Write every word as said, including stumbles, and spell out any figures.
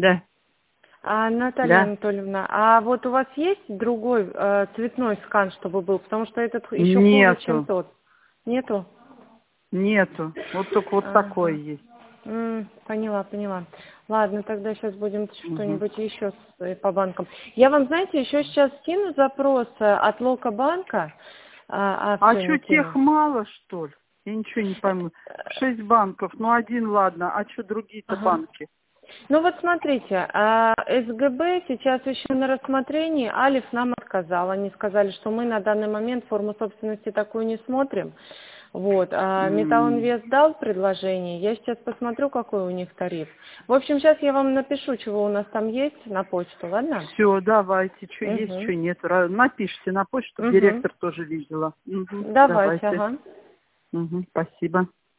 Да. А, Наталья Да. Анатольевна, а вот у вас есть другой э, цветной скан, чтобы был? Потому что этот еще хуже, чем Нету. тот. Нету? Нету. Вот только вот такой Ага. есть. М, поняла, поняла. Ладно, тогда сейчас будем Угу. что-нибудь еще с- э, по банкам. Я вам, знаете, еще сейчас скину запрос э, от Лока банка, а, А акцию что, не тех кину. мало, что ли? Я ничего не пойму. Шесть банков, ну один, ладно. А что другие-то Ага. банки? Ну вот смотрите, а, СГБ сейчас еще на рассмотрении, Алиф нам отказал. Они сказали, что мы на данный момент форму собственности такую не смотрим. Вот, а М. Металлинвест дал предложение, я сейчас посмотрю, какой у них тариф. В общем, сейчас я вам напишу, чего у нас там есть на почту, ладно? Все, давайте. Что есть, Угу. что нет. Ра- Напишите на почту, чтобы Угу. директор тоже видела. Угу, Давайте, давайте. ага. Угу, спасибо.